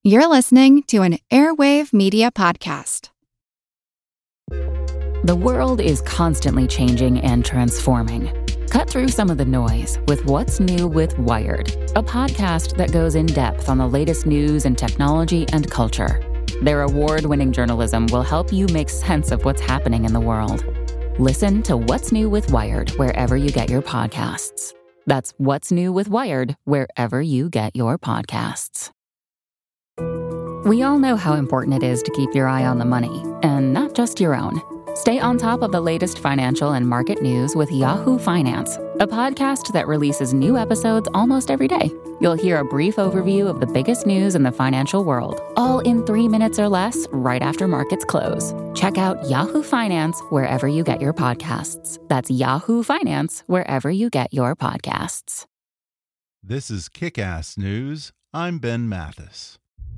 You're listening to an Airwave Media Podcast. The world is constantly changing and transforming. Cut through some of the noise with What's New with Wired, a podcast that goes in depth on the latest news and technology and culture. Their award-winning journalism will help you make sense of what's happening in the world. Listen to What's New with Wired wherever you get your podcasts. That's What's New with Wired wherever you get your podcasts. We all know how important it is to keep your eye on the money, and not just your own. Stay on top of the latest financial and market news with Yahoo Finance, a podcast that releases new episodes almost every day. You'll hear a brief overview of the biggest news in the financial world, all in 3 minutes or less, right after markets close. Check out Yahoo Finance wherever you get your podcasts. That's Yahoo Finance wherever you get your podcasts. This is Kick-Ass News. I'm Ben Mathis.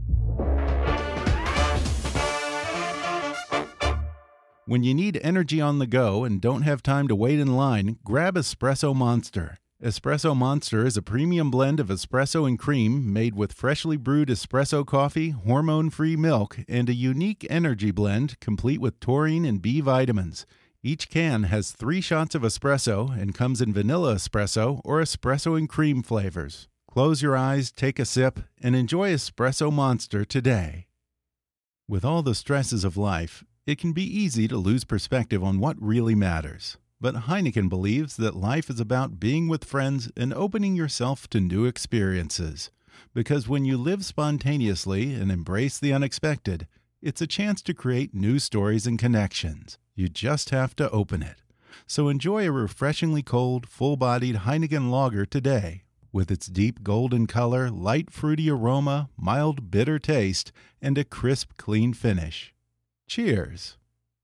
When you need energy on the go and don't have time to wait in line, grab Espresso Monster. Espresso Monster is a premium blend of espresso and cream made with freshly brewed espresso coffee, hormone-free milk, and a unique energy blend complete with taurine and B vitamins. Each can has 3 shots of espresso and comes in vanilla espresso or espresso and cream flavors. Close your eyes, take a sip, and enjoy Espresso Monster today. With all the stresses of life, it can be easy to lose perspective on what really matters. But Heineken believes that life is about being with friends and opening yourself to new experiences. Because when you live spontaneously and embrace the unexpected, it's a chance to create new stories and connections. You just have to open it. So enjoy a refreshingly cold, full-bodied Heineken lager today. With its deep golden color, light fruity aroma, mild bitter taste, and a crisp, clean finish. Cheers.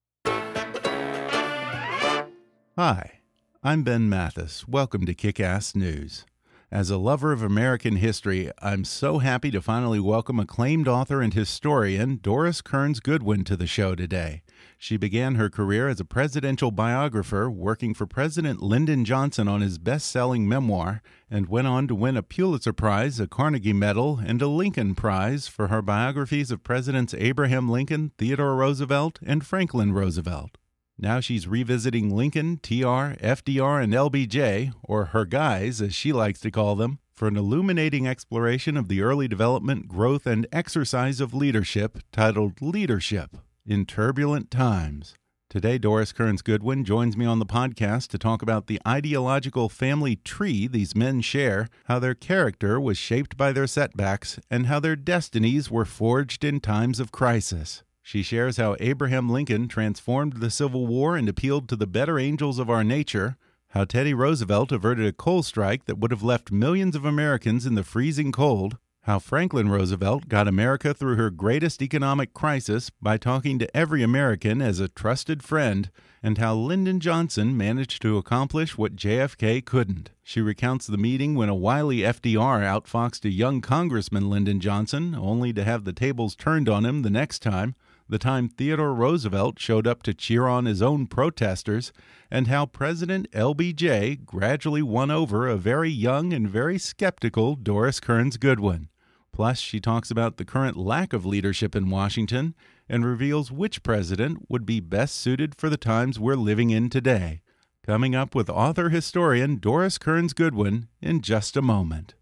Hi, I'm Ben Mathis. Welcome to Kick-Ass News. As a lover of American history, I'm so happy to finally welcome acclaimed author and historian Doris Kearns Goodwin to the show today. She began her career as a presidential biographer, working for President Lyndon Johnson on his best-selling memoir, and went on to win a Pulitzer Prize, a Carnegie Medal, and a Lincoln Prize for her biographies of Presidents Abraham Lincoln, Theodore Roosevelt, and Franklin Roosevelt. Now she's revisiting Lincoln, TR, FDR, and LBJ, or her guys, as she likes to call them, for an illuminating exploration of the early development, growth, and exercise of leadership titled Leadership in Turbulent Times. Today, Doris Kearns Goodwin joins me on the podcast to talk about the ideological family tree these men share, how their character was shaped by their setbacks, and how their destinies were forged in times of crisis. She shares how Abraham Lincoln transformed the Civil War and appealed to the better angels of our nature, how Teddy Roosevelt averted a coal strike that would have left millions of Americans in the freezing cold, how Franklin Roosevelt got America through her greatest economic crisis by talking to every American as a trusted friend, and how Lyndon Johnson managed to accomplish what JFK couldn't. She recounts the meeting when a wily FDR outfoxed a young Congressman Lyndon Johnson, only to have the tables turned on him the next time, the time Theodore Roosevelt showed up to cheer on his own protesters, and how President LBJ gradually won over a very young and very skeptical Doris Kearns Goodwin. Plus, she talks about the current lack of leadership in Washington and reveals which president would be best suited for the times we're living in today. Coming up with author-historian Doris Kearns Goodwin in just a moment.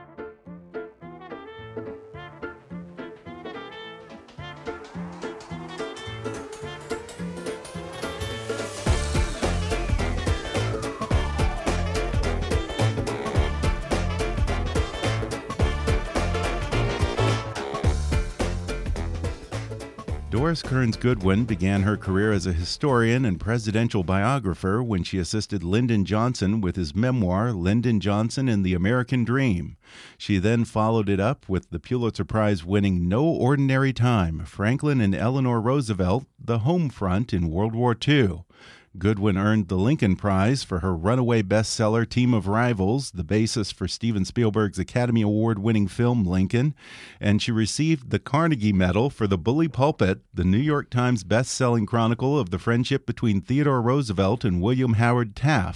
Doris Kearns Goodwin began her career as a historian and presidential biographer when she assisted Lyndon Johnson with his memoir, Lyndon Johnson and the American Dream. She then followed it up with the Pulitzer Prize-winning No Ordinary Time, Franklin and Eleanor Roosevelt, the Home Front in World War II. Goodwin earned the Lincoln Prize for her runaway bestseller Team of Rivals, the basis for Steven Spielberg's Academy Award-winning film Lincoln, and she received the Carnegie Medal for The Bully Pulpit, the New York Times best-selling chronicle of the friendship between Theodore Roosevelt and William Howard Taft.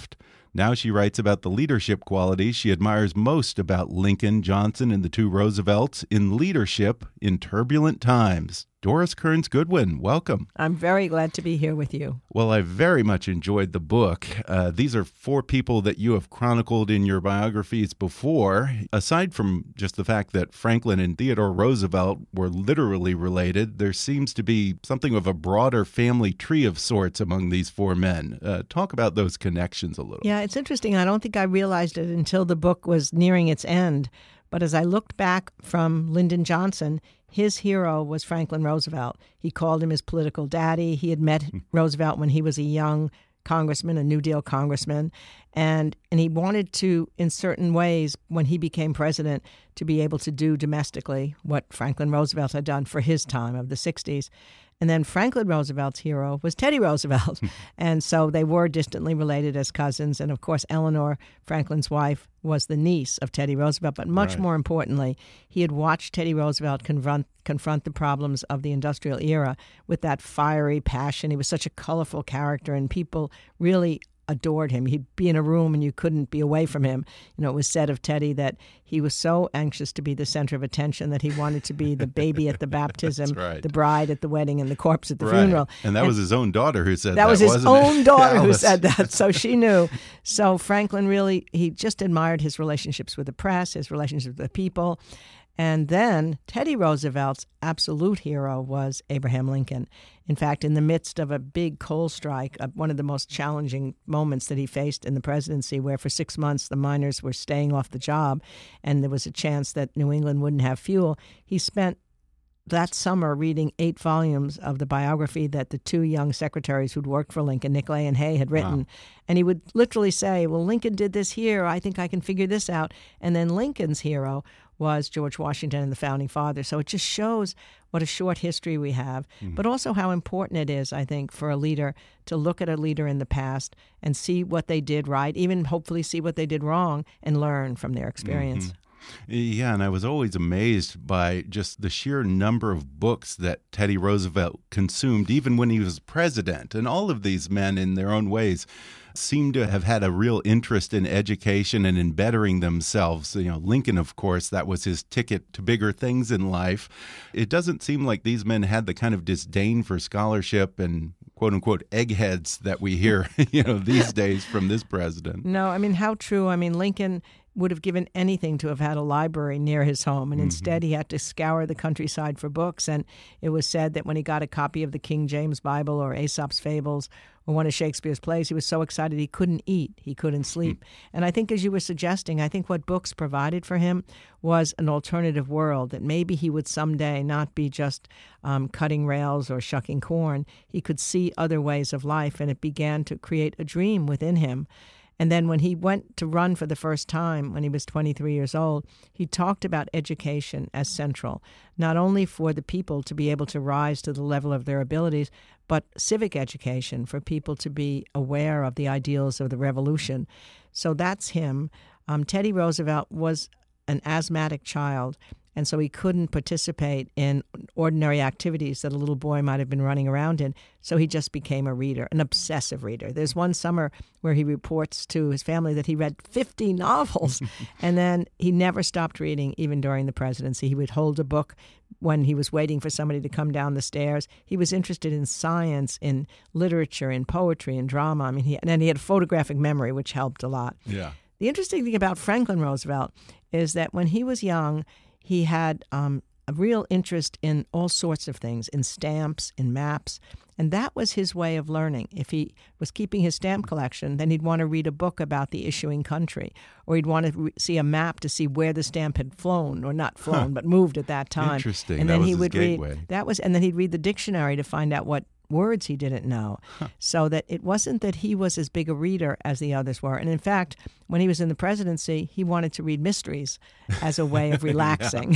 Now she writes about the leadership qualities she admires most about Lincoln, Johnson, and the two Roosevelts in leadership in turbulent times. Doris Kearns Goodwin, welcome. I'm very glad to be here with you. Well, I very much enjoyed the book. These are four people that you have chronicled in your biographies before. Aside from just the fact that Franklin and Theodore Roosevelt were literally related, there seems to be something of a broader family tree of sorts among these four men. Talk about those connections a little. Yeah, it's interesting. I don't think I realized it until the book was nearing its end. But as I looked back from Lyndon Johnson, his hero was Franklin Roosevelt. He called him his political daddy. He had met Roosevelt when he was a young congressman, a New Deal congressman, and he wanted to, in certain ways, when he became president, to be able to do domestically what Franklin Roosevelt had done for his time of the 60s. And then Franklin Roosevelt's hero was Teddy Roosevelt. And so they were distantly related as cousins. And of course, Eleanor, Franklin's wife, was the niece of Teddy Roosevelt. But much more importantly, he had watched Teddy Roosevelt confront the problems of the industrial era with that fiery passion. He was such a colorful character, and people really adored him. He'd be in a room and you couldn't be away from him. You know, it was said of Teddy that he was so anxious to be the center of attention that he wanted to be the baby at the baptism, the bride at the wedding, and the corpse at the funeral. And that was his own daughter who said that. That was his own daughter who said that, so she knew. So Franklin really, he just admired his relationships with the press, his relationships with the people. And then Teddy Roosevelt's absolute hero was Abraham Lincoln. In fact, in the midst of a big coal strike, one of the most challenging moments that he faced in the presidency, where for 6 months the miners were staying off the job and there was a chance that New England wouldn't have fuel, he spent that summer reading 8 volumes of the biography that the two young secretaries who'd worked for Lincoln, Nicolay and Hay, had written. Wow. And he would literally say, well, Lincoln did this here. I think I can figure this out. And then Lincoln's hero was George Washington and the Founding Fathers. So it just shows what a short history we have, but also how important it is, I think, for a leader to look at a leader in the past and see what they did right, even hopefully see what they did wrong, and learn from their experience. Yeah, and I was always amazed by just the sheer number of books that Teddy Roosevelt consumed, even when he was president. And all of these men, in their own ways, seem to have had a real interest in education and in bettering themselves. You know, Lincoln, of course, that was his ticket to bigger things in life. It doesn't seem like these men had the kind of disdain for scholarship and quote-unquote eggheads that we hear, you know, these days from this president. No, I mean, how true. I mean, Lincoln would have given anything to have had a library near his home, and instead he had to scour the countryside for books. And it was said that when he got a copy of the King James Bible or Aesop's Fables or one of Shakespeare's plays, he was so excited he couldn't eat, he couldn't sleep. And I think, as you were suggesting, I think what books provided for him was an alternative world, that maybe he would someday not be just cutting rails or shucking corn. He could see other ways of life, and it began to create a dream within him. And then when he went to run for the first time, when he was 23 years old, he talked about education as central, not only for the people to be able to rise to the level of their abilities, but civic education for people to be aware of the ideals of the revolution. So that's him. Teddy Roosevelt was an asthmatic child, and so he couldn't participate in ordinary activities that a little boy might have been running around in. So he just became a reader, an obsessive reader. There's one summer where he reports to his family that he read 50 novels. And then he never stopped reading, even during the presidency. He would hold a book when he was waiting for somebody to come down the stairs. He was interested in science, in literature, in poetry, in drama. I mean, and then he had a photographic memory, which helped a lot. Yeah. The interesting thing about Franklin Roosevelt is that when he was young, he had a real interest in all sorts of things, in stamps, in maps, and that was his way of learning. If he was keeping his stamp collection, then he'd want to read a book about the issuing country, or he'd want to see a map to see where the stamp had flown, or not flown, but moved at that time. Interesting. And then that was he his would gateway. and then he'd read the dictionary to find out what words he didn't know. So that it wasn't that he was as big a reader as the others were. And in fact, when he was in the presidency, he wanted to read mysteries as a way of relaxing.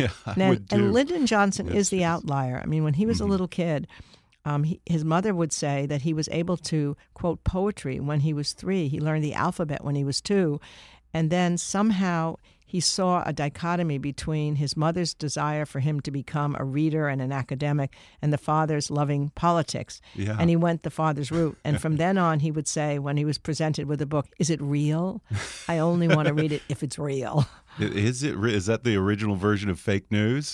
And Lyndon Johnson is the outlier. I mean, when he was a little kid, his mother would say that he was able to quote poetry when he was 3. He learned the alphabet when he was 2. And then somehow he saw a dichotomy between his mother's desire for him to become a reader and an academic and the father's loving politics. Yeah. And he went the father's route. And from then on, he would say, when he was presented with a book, "Is it real? I only want to read it if it's real." Is that the original version of fake news?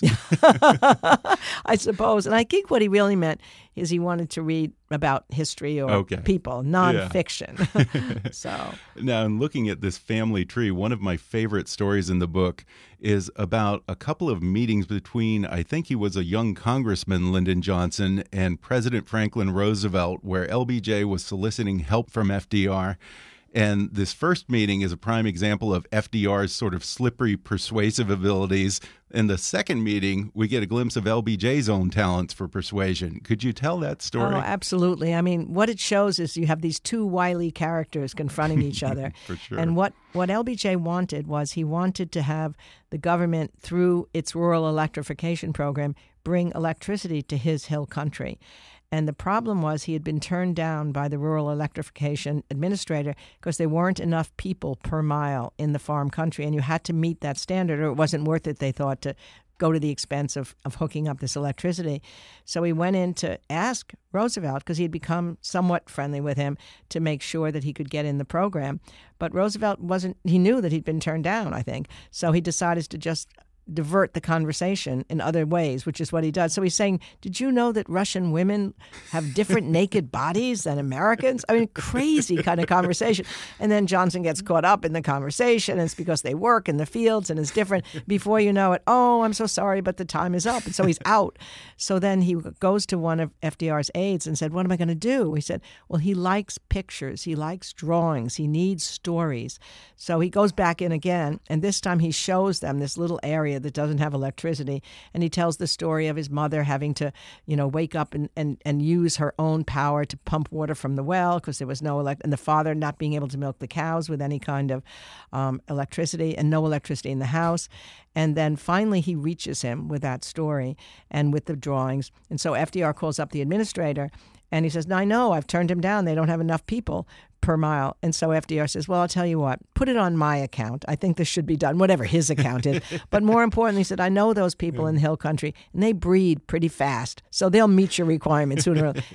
I suppose. And I think what he really meant is he wanted to read about history or people, nonfiction. Yeah. So now, in looking at this family tree, one of my favorite stories in the book is about a couple of meetings between, I think he was a young Congressman, Lyndon Johnson, and President Franklin Roosevelt, where LBJ was soliciting help from FDR. And this first meeting is a prime example of FDR's sort of slippery, persuasive abilities. In the second meeting, we get a glimpse of LBJ's own talents for persuasion. Could you tell that story? Oh, absolutely. I mean, what it shows is you have these two wily characters confronting each other. For sure. And what LBJ wanted was he wanted to have the government, through its rural electrification program, bring electricity to his hill country. And the problem was he had been turned down by the rural electrification administrator because there weren't enough people per mile in the farm country, and you had to meet that standard or it wasn't worth it, they thought, to go to the expense of hooking up this electricity. So he went in to ask Roosevelt, because he had become somewhat friendly with him, to make sure that he could get in the program. But Roosevelt he knew that he'd been turned down, I think. So he decided to just divert the conversation in other ways, which is what he does. So he's saying, did you know that Russian women have different naked bodies than Americans? I mean, crazy kind of conversation. And then Johnson gets caught up in the conversation, and it's because they work in the fields and it's different. Before you know it, "Oh, I'm so sorry, but the time is up." And so he's out. So then he goes to one of FDR's aides and said, "What am I going to do?" He said, "Well, he likes pictures. He likes drawings. He needs stories." So he goes back in again, and this time he shows them this little area that doesn't have electricity, and he tells the story of his mother having to, wake up and use her own power to pump water from the well because there was no and the father not being able to milk the cows with any kind of electricity, and no electricity in the house. And then finally he reaches him with that story and with the drawings. And so FDR calls up the administrator and he says, "No, I know, I've turned him down. They don't have enough people per mile." And so FDR says, "Well, I'll tell you what, put it on my account. I think this should be done," whatever his account is. But more importantly, he said, "I know those people in the hill country, and they breed pretty fast, so they'll meet your requirements sooner or later."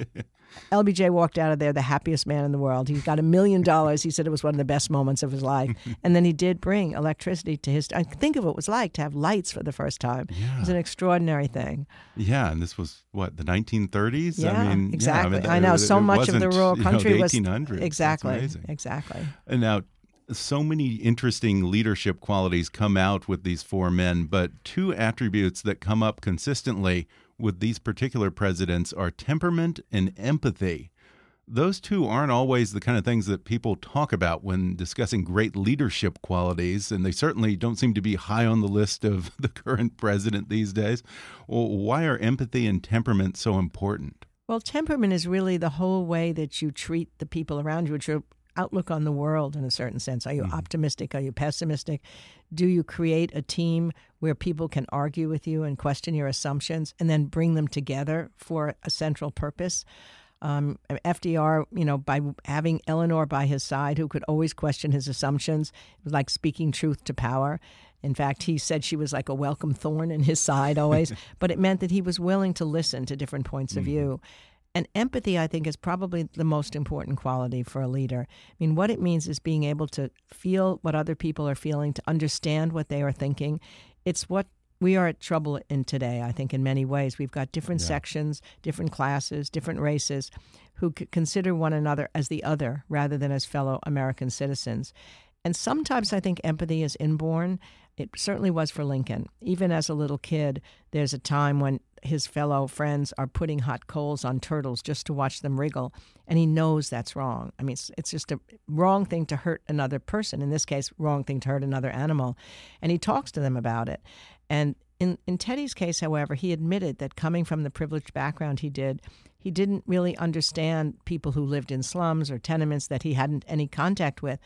LBJ walked out of there the happiest man in the world. He got $1 million. He said it was one of the best moments of his life. And then he did bring electricity to his... I think of what it was like to have lights for the first time. Yeah. It was an extraordinary thing. Yeah, and this was, the 1930s? Yeah, I mean, exactly. Yeah, I know. So much of the rural country the was... 1800s. Exactly. That's amazing. Exactly. And now, so many interesting leadership qualities come out with these four men, but two attributes that come up consistently with these particular presidents are temperament and empathy. Those two aren't always the kind of things that people talk about when discussing great leadership qualities, and they certainly don't seem to be high on the list of the current president these days. Well, why are empathy and temperament so important? Well, temperament is really the whole way that you treat the people around you, which are outlook on the world in a certain sense. Are you optimistic? Are you pessimistic? Do you create a team where people can argue with you and question your assumptions and then bring them together for a central purpose? FDR, by having Eleanor by his side, who could always question his assumptions, it was like speaking truth to power. In fact, he said she was like a welcome thorn in his side always, but it meant that he was willing to listen to different points of view. And empathy, I think, is probably the most important quality for a leader. I mean, what it means is being able to feel what other people are feeling, to understand what they are thinking. It's what we are at trouble in today, I think, in many ways. We've got different sections, different classes, different races who consider one another as the other rather than as fellow American citizens. And sometimes I think empathy is inborn. It certainly was for Lincoln. Even as a little kid, there's a time when his fellow friends are putting hot coals on turtles just to watch them wriggle, and he knows that's wrong. I mean, it's just a wrong thing to hurt another person. In this case, wrong thing to hurt another animal. And he talks to them about it. And in Teddy's case, however, he admitted that coming from the privileged background he didn't really understand people who lived in slums or tenements that he hadn't any contact with.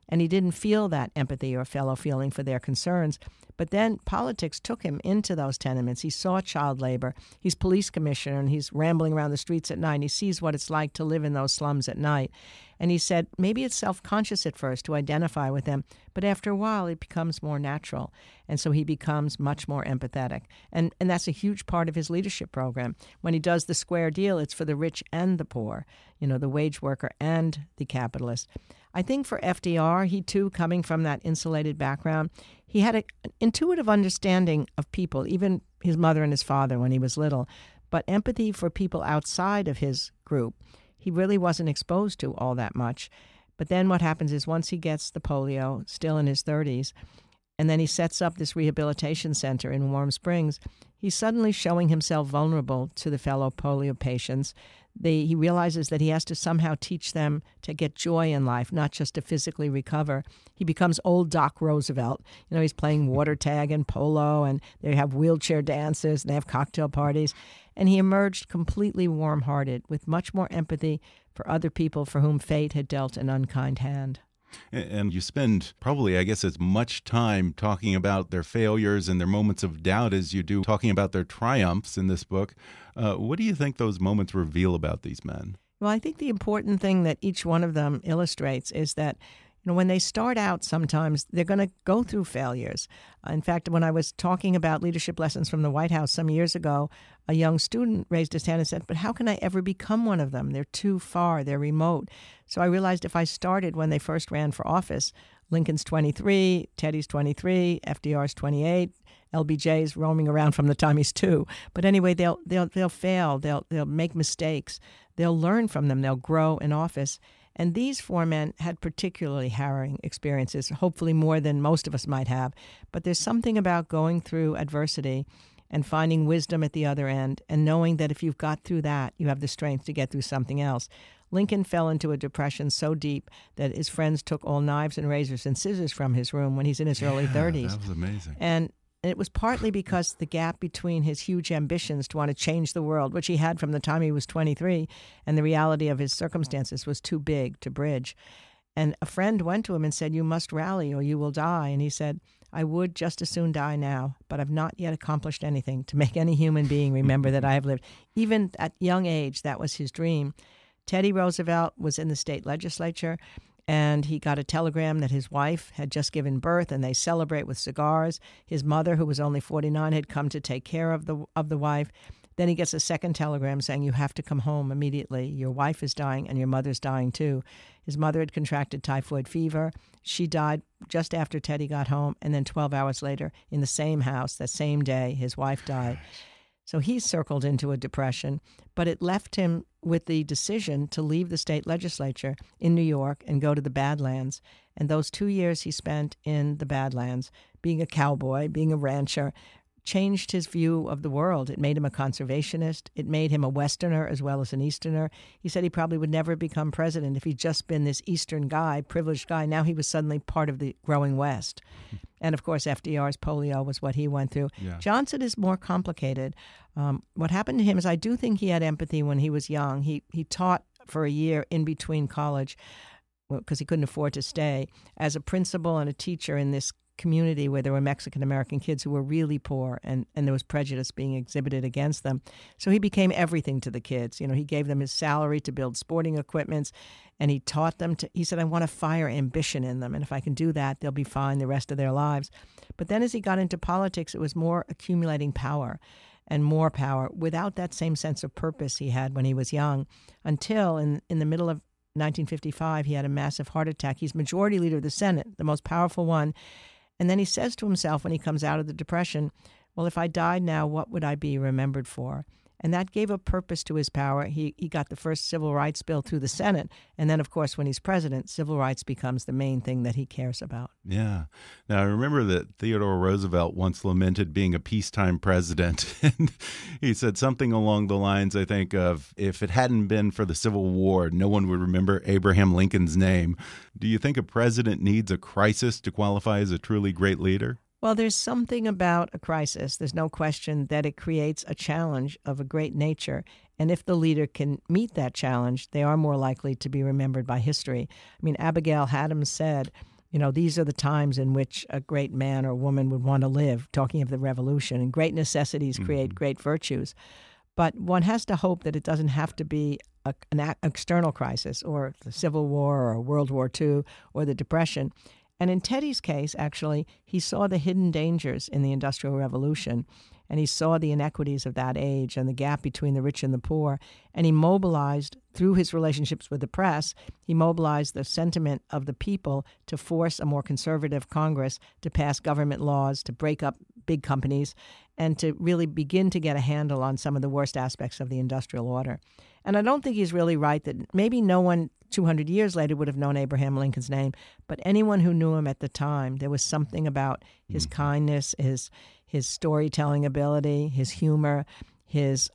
And he didn't feel that empathy or fellow feeling for their concerns. But then politics took him into those tenements. He saw child labor. He's police commissioner, and he's rambling around the streets at night. And he sees what it's like to live in those slums at night. And he said, maybe it's self-conscious at first to identify with them, but after a while it becomes more natural. And so he becomes much more empathetic. And that's a huge part of his leadership program. When he does the square deal, it's for the rich and the poor, the wage worker and the capitalist. I think for FDR, he too, coming from that insulated background, he had an intuitive understanding of people, even his mother and his father when he was little, but empathy for people outside of his group, he really wasn't exposed to all that much. But then what happens is once he gets the polio, still in his 30s, and then he sets up this rehabilitation center in Warm Springs, he's suddenly showing himself vulnerable to the fellow polio patients. He realizes that he has to somehow teach them to get joy in life, not just to physically recover. He becomes old Doc Roosevelt. He's playing water tag and polo, and they have wheelchair dances, and they have cocktail parties. And he emerged completely warm-hearted, with much more empathy for other people for whom fate had dealt an unkind hand. And you spend probably, I guess, as much time talking about their failures and their moments of doubt as you do talking about their triumphs in this book. What do you think those moments reveal about these men? Well, I think the important thing that each one of them illustrates is that when they start out, sometimes they're going to go through failures. In fact, when I was talking about leadership lessons from the White House some years ago, a young student raised his hand and said, but how can I ever become one of them? They're too far. They're remote. So I realized if I started when they first ran for office, Lincoln's 23, Teddy's 23, FDR's 28, LBJ's roaming around from the time he's 2. But anyway, they'll fail. They'll make mistakes. They'll learn from them. They'll grow in office. And these 4 men had particularly harrowing experiences, hopefully more than most of us might have. But there's something about going through adversity and finding wisdom at the other end and knowing that if you've got through that, you have the strength to get through something else. Lincoln fell into a depression so deep that his friends took all knives and razors and scissors from his room when he's in his early 30s. That was amazing. And it was partly because the gap between his huge ambitions to want to change the world, which he had from the time he was 23, and the reality of his circumstances was too big to bridge. And a friend went to him and said, you must rally or you will die. And he said, I would just as soon die now, but I've not yet accomplished anything to make any human being remember that I have lived. Even at young age, that was his dream. Teddy Roosevelt was in the state legislature, and he got a telegram that his wife had just given birth, and they celebrate with cigars. His mother, who was only 49, had come to take care of the wife. Then he gets a second telegram saying, you have to come home immediately. Your wife is dying, and your mother's dying too. His mother had contracted typhoid fever. She died just after Teddy got home, and then 12 hours later, in the same house, that same day, his wife died. So he circled into a depression, but it left him with the decision to leave the state legislature in New York and go to the Badlands. And those 2 years he spent in the Badlands, being a cowboy, being a rancher, changed his view of the world. It made him a conservationist. It made him a Westerner as well as an Easterner. He said he probably would never become president if he'd just been this Eastern guy, privileged guy. Now he was suddenly part of the growing West. And, of course, FDR's polio was what he went through. Yeah. Johnson is more complicated. What happened to him is I do think he had empathy when he was young. He taught for a year in between college because he couldn't afford to stay as a principal and a teacher in this community where there were Mexican-American kids who were really poor and there was prejudice being exhibited against them. So he became everything to the kids. He gave them his salary to build sporting equipments, and he taught them he said, I want to fire ambition in them, and if I can do that, they'll be fine the rest of their lives. But then as he got into politics, it was more accumulating power and more power without that same sense of purpose he had when he was young, until in the middle of 1955, he had a massive heart attack. He's majority leader of the Senate, the most powerful one. And then he says to himself when he comes out of the depression, well, if I died now, what would I be remembered for? And that gave a purpose to his power. He got the first civil rights bill through the Senate. And then, of course, when he's president, civil rights becomes the main thing that he cares about. Yeah. Now, I remember that Theodore Roosevelt once lamented being a peacetime president. And he said something along the lines, I think, of if it hadn't been for the Civil War, no one would remember Abraham Lincoln's name. Do you think a president needs a crisis to qualify as a truly great leader? Well, there's something about a crisis. There's no question that it creates a challenge of a great nature. And if the leader can meet that challenge, they are more likely to be remembered by history. I mean, Abigail Adams said these are the times in which a great man or woman would want to live, talking of the revolution. And great necessities create great virtues. But one has to hope that it doesn't have to be an external crisis or the Civil War or World War II or the Depression. And in Teddy's case, actually, he saw the hidden dangers in the Industrial Revolution, and he saw the inequities of that age and the gap between the rich and the poor. And he mobilized, through his relationships with the press, he mobilized the sentiment of the people to force a more conservative Congress to pass government laws, to break up big companies, and to really begin to get a handle on some of the worst aspects of the industrial order. And I don't think he's really right that maybe no one 200 years later would have known Abraham Lincoln's name, but anyone who knew him at the time, there was something about his kindness, his storytelling ability, his humor, his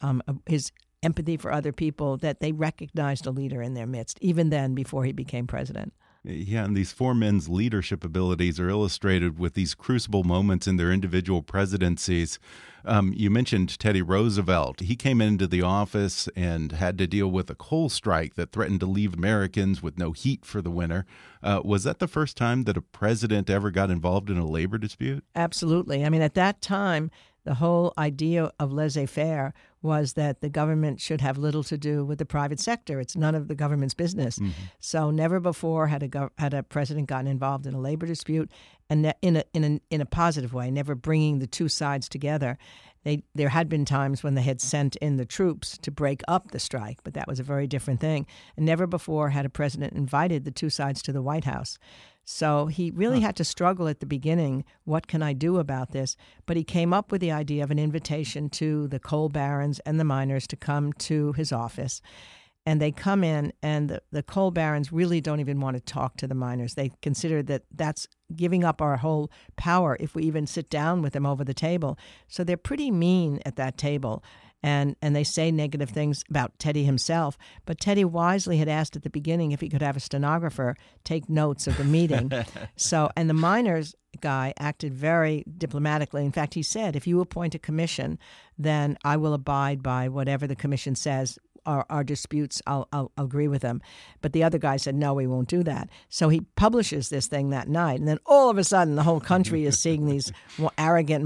empathy for other people, that they recognized a leader in their midst, even then, before he became president. Yeah, and these four men's leadership abilities are illustrated with these crucible moments in their individual presidencies. You mentioned Teddy Roosevelt. He came into the office and had to deal with a coal strike that threatened to leave Americans with no heat for the winter. Was that the first time that a president ever got involved in a labor dispute? Absolutely. I mean, at that time, the whole idea of laissez-faire was that the government should have little to do with the private sector. It's none of the government's business. So never before had a president gotten involved in a labor dispute, and in a positive way, never bringing the two sides together. There had been times when they had sent in the troops to break up the strike, but that was a very different thing. And never before had a president invited the two sides to the White House. So he really had to struggle at the beginning. What can I do about this? But he came up with the idea of an invitation to the coal barons and the miners to come to his office. And they come in, and the coal barons really don't even want to talk to the miners. They consider that that's giving up our whole power if we even sit down with them over the table. So they're pretty mean at that table. And they say negative things about Teddy himself. But Teddy wisely had asked at the beginning if he could have a stenographer take notes of the meeting. And the miners guy acted very diplomatically. In fact, he said, if you appoint a commission, then I will abide by whatever the commission says. Our disputes, I'll agree with them. But the other guy said, no, we won't do that. So he publishes this thing that night. And then all of a sudden, the whole country is seeing these arrogant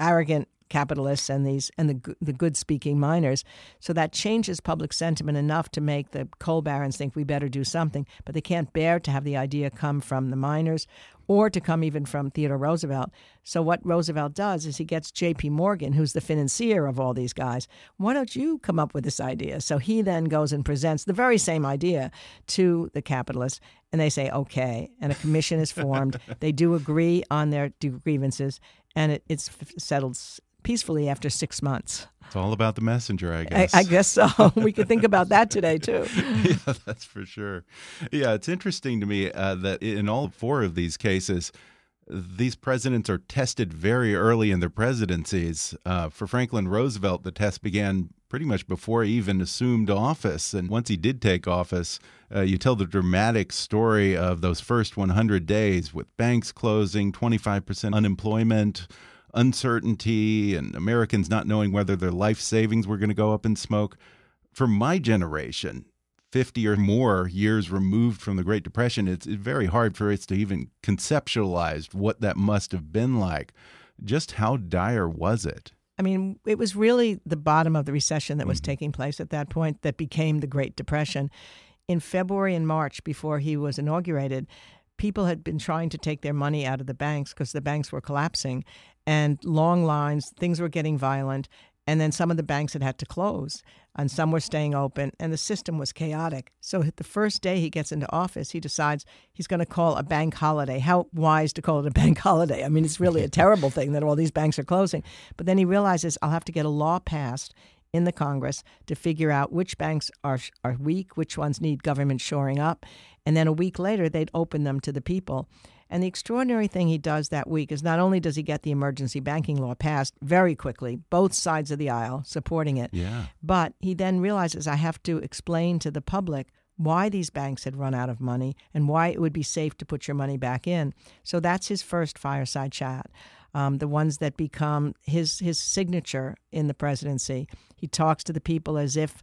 capitalists and the good-speaking miners. So that changes public sentiment enough to make the coal barons think we better do something. But they can't bear to have the idea come from the miners or to come even from Theodore Roosevelt. So what Roosevelt does is he gets J.P. Morgan, who's the financier of all these guys. Why don't you come up with this idea? So he then goes and presents the very same idea to the capitalists, and they say, okay. And a commission is formed. They do agree on their grievances, and it's settled peacefully after 6 months. It's all about the messenger, I guess. I guess so. We could think about that today, too. Yeah, that's for sure. Yeah, it's interesting to me that in all four of these cases, these presidents are tested very early in their presidencies. For Franklin Roosevelt, the test began pretty much before he even assumed office. And once he did take office, you tell the dramatic story of those first 100 days with banks closing, 25% unemployment, uncertainty, and Americans not knowing whether their life savings were going to go up in smoke. For my generation, 50 or more years removed from the Great Depression, it's very hard for us to even conceptualize what that must have been like. Just how dire was it? I mean, it was really the bottom of the recession that was taking place at that point that became the Great Depression. In February and March, before he was inaugurated, people had been trying to take their money out of the banks because the banks were collapsing, and long lines, things were getting violent, and then some of the banks had to close, and some were staying open, and the system was chaotic. So the first day he gets into office, he decides he's going to call a bank holiday. How wise to call it a bank holiday. I mean, it's really a terrible thing that all these banks are closing. But then he realizes, I'll have to get a law passed in the Congress to figure out which banks are weak, which ones need government shoring up. And then a week later, they'd open them to the people. And the extraordinary thing he does that week is not only does he get the emergency banking law passed very quickly, both sides of the aisle supporting it, but he then realizes, I have to explain to the public why these banks had run out of money and why it would be safe to put your money back in. So that's his first fireside chat. The ones that become his signature in the presidency. He talks to the people as if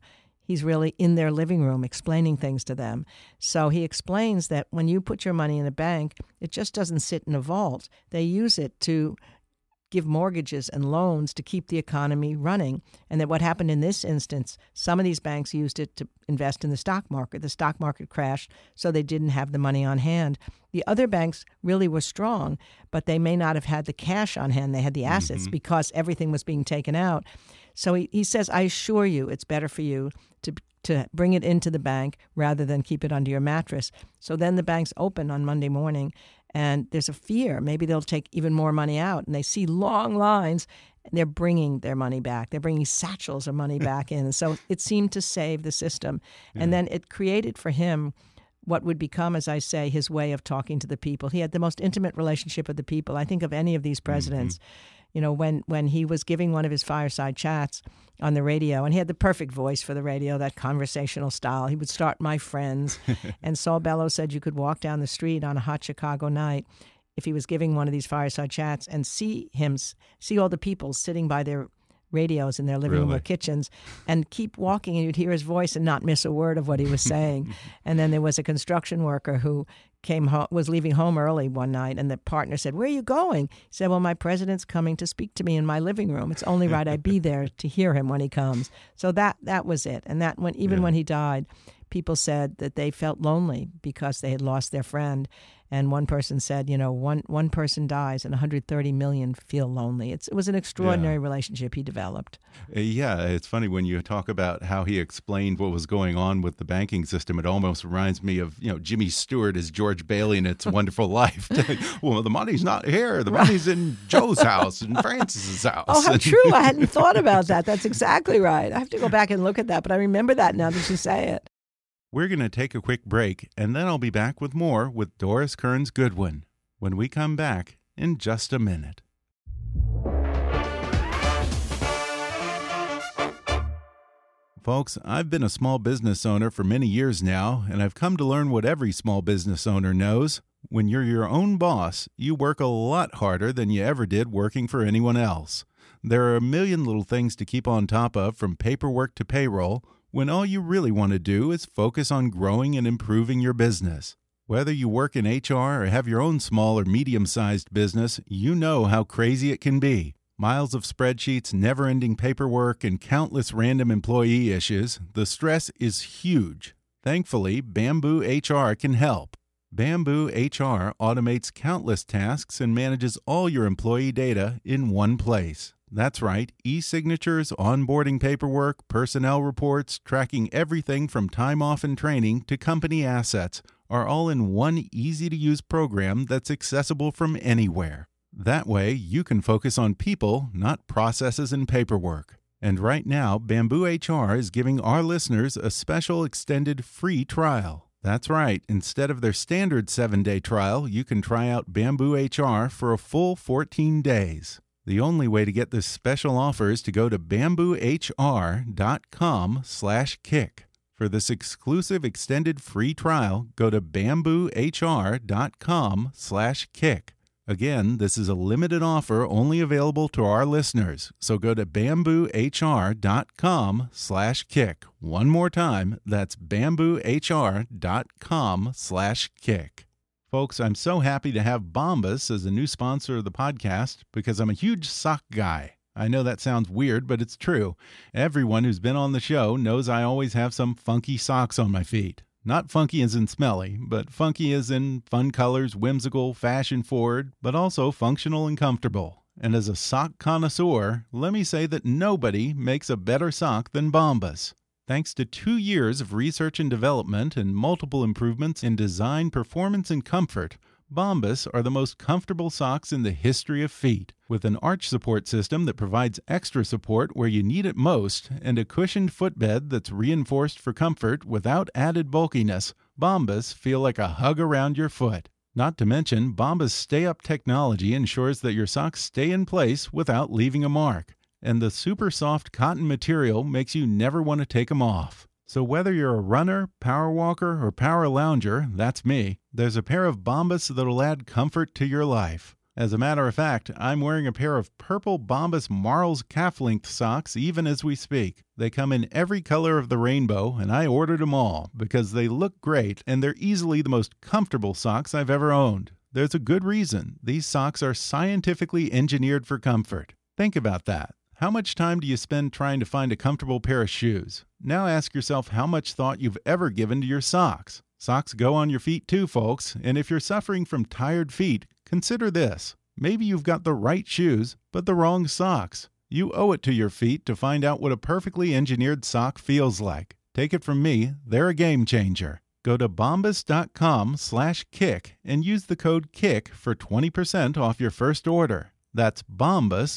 he's really in their living room explaining things to them. So he explains that when you put your money in a bank, it just doesn't sit in a vault. They use it to give mortgages and loans to keep the economy running. And that what happened in this instance, some of these banks used it to invest in the stock market. The stock market crashed, so they didn't have the money on hand. The other banks really were strong, but they may not have had the cash on hand. They had the assets because everything was being taken out. So he says, I assure you it's better for you to bring it into the bank rather than keep it under your mattress. So then the banks open on Monday morning, and there's a fear. Maybe they'll take even more money out, and they see long lines, and they're bringing their money back. They're bringing satchels of money back in. So it seemed to save the system. Yeah. And then it created for him what would become, as I say, his way of talking to the people. He had the most intimate relationship with the people, I think, of any of these presidents. You know, when he was giving one of his fireside chats on the radio, and he had the perfect voice for the radio, that conversational style. He would start, "My friends," and Saul Bellow said you could walk down the street on a hot Chicago night if he was giving one of these fireside chats and see all the people sitting by their radios in their living room or kitchens, and keep walking, and you'd hear his voice and not miss a word of what he was saying. And then there was a construction worker who was leaving home early one night, and the partner said, "Where are you going?" He said, "Well, my president's coming to speak to me in my living room. It's only right I be there to hear him when he comes." So that was it. And that when he died, people said that they felt lonely because they had lost their friend. And one person said, you know, one person dies and 130 million feel lonely. It was an extraordinary relationship he developed. Yeah, it's funny when you talk about how he explained what was going on with the banking system. It almost reminds me of, Jimmy Stewart as George Bailey in It's a Wonderful Life. Well, the money's not here. The money's in Joe's house and Francis's house. Oh, how true. I hadn't thought about that. That's exactly right. I have to go back and look at that, but I remember that now that you say it. We're going to take a quick break, and then I'll be back with more with Doris Kearns Goodwin when we come back in just a minute. Folks, I've been a small business owner for many years now, and I've come to learn what every small business owner knows. When you're your own boss, you work a lot harder than you ever did working for anyone else. There are a million little things to keep on top of, from paperwork to payroll, when all you really want to do is focus on growing and improving your business. Whether you work in HR or have your own small or medium-sized business, you know how crazy it can be. Miles of spreadsheets, never-ending paperwork, and countless random employee issues, the stress is huge. Thankfully, Bamboo HR can help. Bamboo HR automates countless tasks and manages all your employee data in one place. That's right, e-signatures, onboarding paperwork, personnel reports, tracking everything from time off and training to company assets are all in one easy-to-use program that's accessible from anywhere. That way, you can focus on people, not processes and paperwork. And right now, Bamboo HR is giving our listeners a special extended free trial. That's right, instead of their standard 7-day trial, you can try out Bamboo HR for a full 14 days. The only way to get this special offer is to go to bamboohr.com/kick. For this exclusive extended free trial, go to bamboohr.com/kick. Again, this is a limited offer only available to our listeners. So go to bamboohr.com/kick. One more time, that's bamboohr.com/kick. Folks, I'm so happy to have Bombas as a new sponsor of the podcast because I'm a huge sock guy. I know that sounds weird, but it's true. Everyone who's been on the show knows I always have some funky socks on my feet. Not funky as in smelly, but funky as in fun colors, whimsical, fashion-forward, but also functional and comfortable. And as a sock connoisseur, let me say that nobody makes a better sock than Bombas. Thanks to 2 years of research and development and multiple improvements in design, performance, and comfort, Bombas are the most comfortable socks in the history of feet. With an arch support system that provides extra support where you need it most and a cushioned footbed that's reinforced for comfort without added bulkiness, Bombas feel like a hug around your foot. Not to mention, Bombas stay-up technology ensures that your socks stay in place without leaving a mark. And the super soft cotton material makes you never want to take them off. So whether you're a runner, power walker, or power lounger, that's me, there's a pair of Bombas that'll add comfort to your life. As a matter of fact, I'm wearing a pair of purple Bombas Marls calf-length socks even as we speak. They come in every color of the rainbow, and I ordered them all because they look great and they're easily the most comfortable socks I've ever owned. There's a good reason. These socks are scientifically engineered for comfort. Think about that. How much time do you spend trying to find a comfortable pair of shoes? Now ask yourself how much thought you've ever given to your socks. Socks go on your feet too, folks, and if you're suffering from tired feet, consider this. Maybe you've got the right shoes, but the wrong socks. You owe it to your feet to find out what a perfectly engineered sock feels like. Take it from me, they're a game changer. Go to bombas.com/kick and use the code KICK for 20% off your first order. That's Bombas,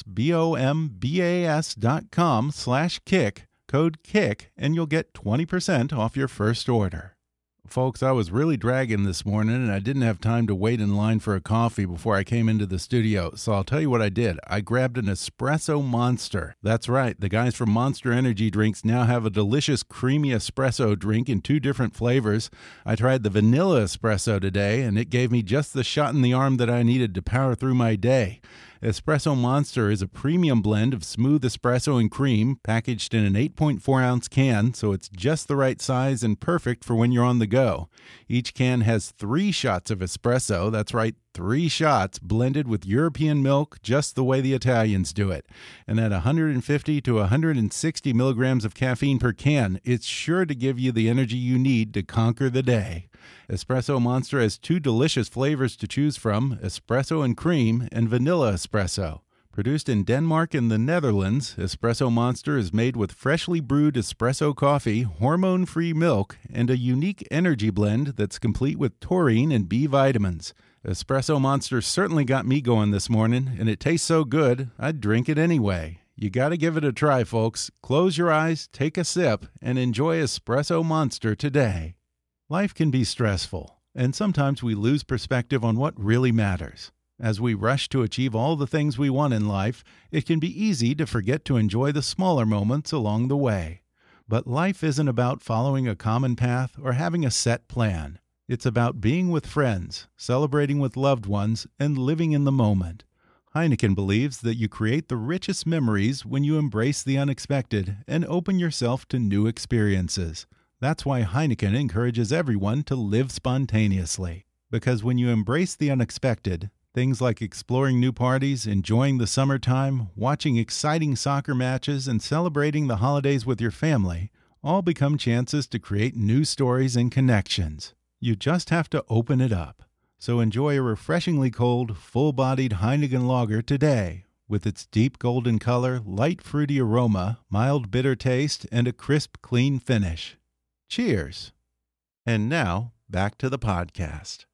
BOMBAS.com/kick, code KICK, and you'll get 20% off your first order. Folks, I was really dragging this morning, and I didn't have time to wait in line for a coffee before I came into the studio, so I'll tell you what I did. I grabbed an espresso monster. That's right, the guys from Monster Energy Drinks now have a delicious creamy espresso drink in 2 different flavors. I tried the vanilla espresso today, and it gave me just the shot in the arm that I needed to power through my day. Espresso Monster is a premium blend of smooth espresso and cream, packaged in an 8.4-ounce can, so it's just the right size and perfect for when you're on the go. Each can has 3 shots of espresso, that's right, 3 shots, blended with European milk just the way the Italians do it. And at 150 to 160 milligrams of caffeine per can, it's sure to give you the energy you need to conquer the day. Espresso Monster has 2 delicious flavors to choose from, espresso and cream, and vanilla espresso. Produced in Denmark and the Netherlands, Espresso Monster is made with freshly brewed espresso coffee, hormone-free milk, and a unique energy blend that's complete with taurine and B vitamins. Espresso Monster certainly got me going this morning, and it tastes so good, I'd drink it anyway. You gotta give it a try, folks. Close your eyes, take a sip, and enjoy Espresso Monster today. Life can be stressful, and sometimes we lose perspective on what really matters. As we rush to achieve all the things we want in life, it can be easy to forget to enjoy the smaller moments along the way. But life isn't about following a common path or having a set plan. It's about being with friends, celebrating with loved ones, and living in the moment. Heineken believes that you create the richest memories when you embrace the unexpected and open yourself to new experiences. That's why Heineken encourages everyone to live spontaneously. Because when you embrace the unexpected, things like exploring new parties, enjoying the summertime, watching exciting soccer matches, and celebrating the holidays with your family, all become chances to create new stories and connections. You just have to open it up. So enjoy a refreshingly cold, full-bodied Heineken lager today, with its deep golden color, light fruity aroma, mild bitter taste, and a crisp, clean finish. Cheers. And now, back to the podcast.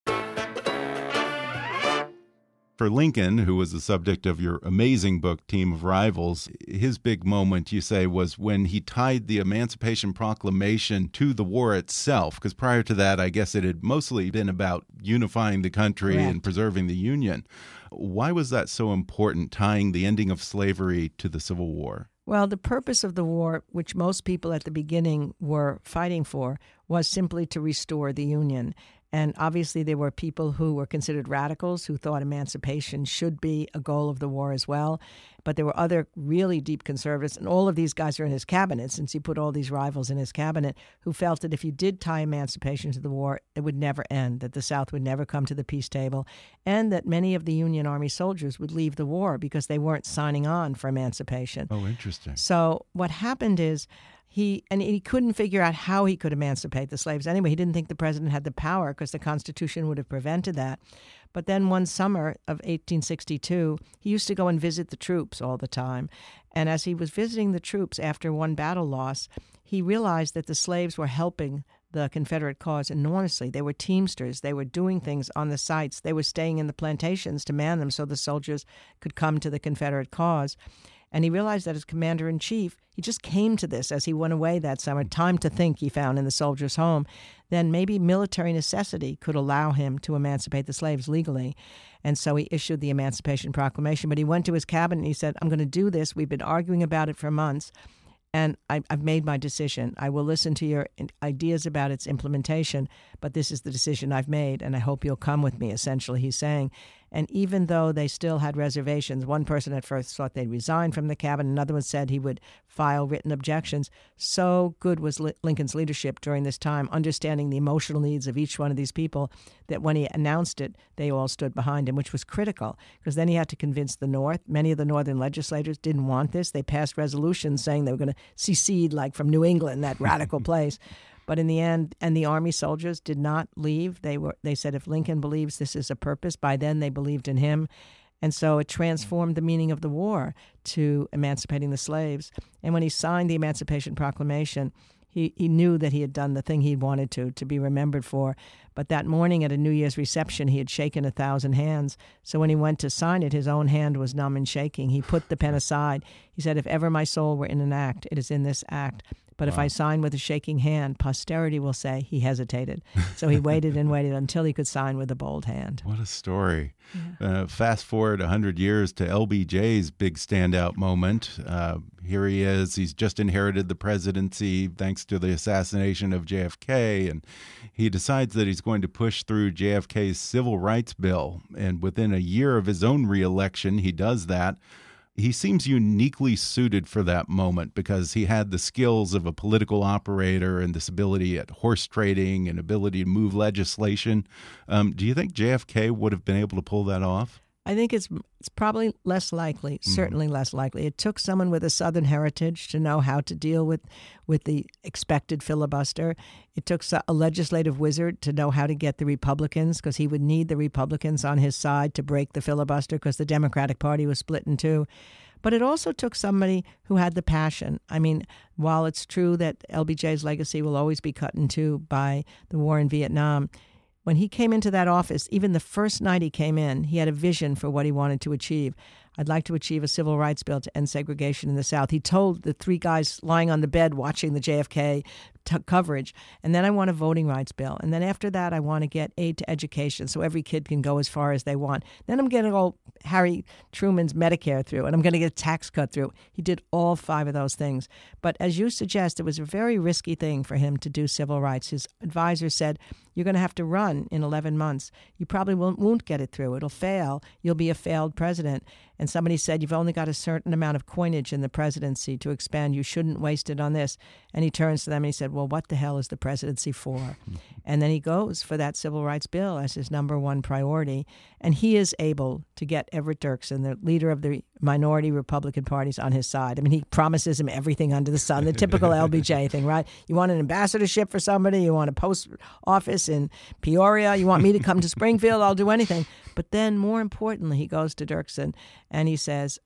For Lincoln, who was the subject of your amazing book, Team of Rivals, his big moment, you say, was when he tied the Emancipation Proclamation to the war itself. Because prior to that, I guess it had mostly been about unifying the country and preserving the Union. Why was that so important, tying the ending of slavery to the Civil War? Well, the purpose of the war, which most people at the beginning were fighting for, was simply to restore the Union. And obviously there were people who were considered radicals who thought emancipation should be a goal of the war as well. But there were other really deep conservatives, and all of these guys are in his cabinet, since he put all these rivals in his cabinet, who felt that if you did tie emancipation to the war, it would never end, that the South would never come to the peace table, and that many of the Union Army soldiers would leave the war because they weren't signing on for emancipation. Oh, interesting. So what happened is he couldn't figure out how he could emancipate the slaves. Anyway, he didn't think the president had the power because the Constitution would have prevented that. But then one summer of 1862, he used to go and visit the troops all the time. And as he was visiting the troops after one battle loss, he realized that the slaves were helping the Confederate cause enormously. They were teamsters. They were doing things on the sites. They were staying in the plantations to man them so the soldiers could come to the Confederate cause. And he realized that as commander-in-chief, he just came to this as he went away that summer, time to think he found in the soldier's home, then maybe military necessity could allow him to emancipate the slaves legally. And so he issued the Emancipation Proclamation. But he went to his cabinet and he said, I'm going to do this. We've been arguing about it for months, and I've made my decision. I will listen to your ideas about its implementation, but this is the decision I've made, and I hope you'll come with me, essentially, he's saying. And even though they still had reservations, one person at first thought they'd resign from the cabinet, another one said he would file written objections. So good was Lincoln's leadership during this time, understanding the emotional needs of each one of these people, that when he announced it, they all stood behind him, which was critical, because then he had to convince the North. Many of the Northern legislators didn't want this. They passed resolutions saying they were going to secede, like from New England, that radical place. But in the end, and the Army soldiers did not leave. They said, if Lincoln believes this is a purpose, by then they believed in him. And so it transformed the meaning of the war to emancipating the slaves. And when he signed the Emancipation Proclamation, he knew that he had done the thing he wanted to be remembered for. But that morning at a New Year's reception, he had shaken 1,000 hands. So when he went to sign it, his own hand was numb and shaking. He put the pen aside. He said, if ever my soul were in an act, it is in this act. But if I sign with a shaking hand, posterity will say he hesitated. So he waited and waited until he could sign with a bold hand. What a story. Yeah. Fast forward 100 years to LBJ's big standout moment. Here he is. He's just inherited the presidency thanks to the assassination of JFK. And he decides that he's going to push through JFK's civil rights bill. And within a year of his own reelection, he does that. He seems uniquely suited for that moment because he had the skills of a political operator and this ability at horse trading and ability to move legislation. Do you think JFK would have been able to pull that off? I think it's probably less likely, certainly less likely. It took someone with a Southern heritage to know how to deal with the expected filibuster. It took a legislative wizard to know how to get the Republicans, because he would need the Republicans on his side to break the filibuster because the Democratic Party was split in two. But it also took somebody who had the passion. I mean, while it's true that LBJ's legacy will always be cut in two by the war in Vietnam, when he came into that office, even the first night he came in, he had a vision for what he wanted to achieve. I'd like to achieve a civil rights bill to end segregation in the South. He told the three guys lying on the bed watching the JFK coverage, and then I want a voting rights bill. And then after that, I want to get aid to education so every kid can go as far as they want. Then I'm getting all Harry Truman's Medicare through, and I'm going to get a tax cut through. He did all five of those things. But as you suggest, it was a very risky thing for him to do civil rights. His advisor said, you're going to have to run in 11 months. You probably won't get it through. It'll fail. You'll be a failed president. And somebody said, you've only got a certain amount of coinage in the presidency to expand. You shouldn't waste it on this. And he turns to them and he said, well, what the hell is the presidency for? And then he goes for that civil rights bill as his number one priority. And he is able to get Everett Dirksen, the leader of the minority Republican parties, on his side. I mean, he promises him everything under the sun, the typical LBJ thing, right? You want an ambassadorship for somebody? You want a post office in Peoria? You want me to come to Springfield? I'll do anything. But then, more importantly, he goes to Dirksen and he says,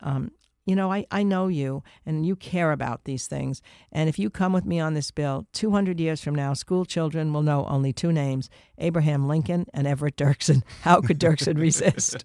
I know you and you care about these things. And if you come with me on this bill, 200 years from now, school children will know only two names, Abraham Lincoln and Everett Dirksen. How could Dirksen resist?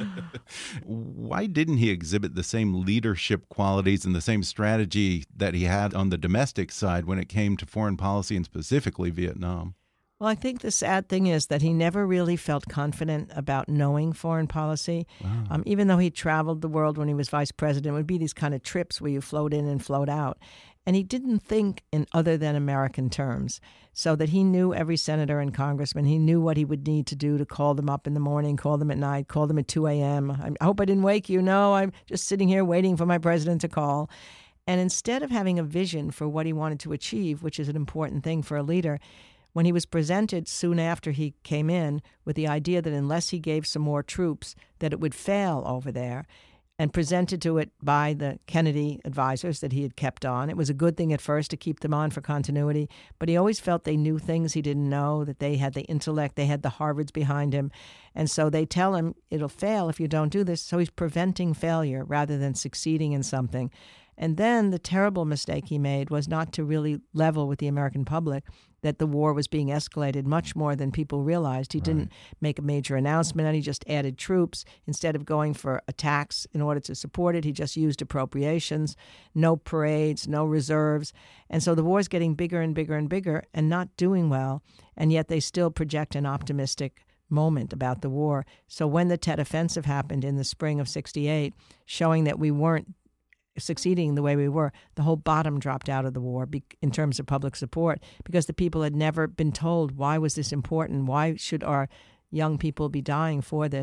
Why didn't he exhibit the same leadership qualities and the same strategy that he had on the domestic side when it came to foreign policy and specifically Vietnam? Well, I think the sad thing is that he never really felt confident about knowing foreign policy. Wow. Even though he traveled the world when he was vice president, it would be these kind of trips where you float in and float out. And he didn't think in other than American terms, so that he knew every senator and congressman. He knew what he would need to do to call them up in the morning, call them at night, call them at 2 a.m. I hope I didn't wake you. No, I'm just sitting here waiting for my president to call. And instead of having a vision for what he wanted to achieve, which is an important thing for a leader, when he was presented soon after he came in with the idea that unless he gave some more troops, that it would fail over there, and presented to it by the Kennedy advisors that he had kept on. It was a good thing at first to keep them on for continuity, but he always felt they knew things he didn't know, that they had the intellect, they had the Harvards behind him. And so they tell him, it'll fail if you don't do this. So he's preventing failure rather than succeeding in something. And then the terrible mistake he made was not to really level with the American public that the war was being escalated much more than people realized. He didn't make a major announcement, and he just added troops. Instead of going for a tax in order to support it, he just used appropriations, no parades, no reserves. And so the war is getting bigger and bigger and bigger and not doing well, and yet they still project an optimistic moment about the war. So when the Tet Offensive happened in the spring of '68, showing that we weren't succeeding the way we were, the whole bottom dropped out of the war in terms of public support, because the people had never been told, why was this important? Why should our young people be dying for this?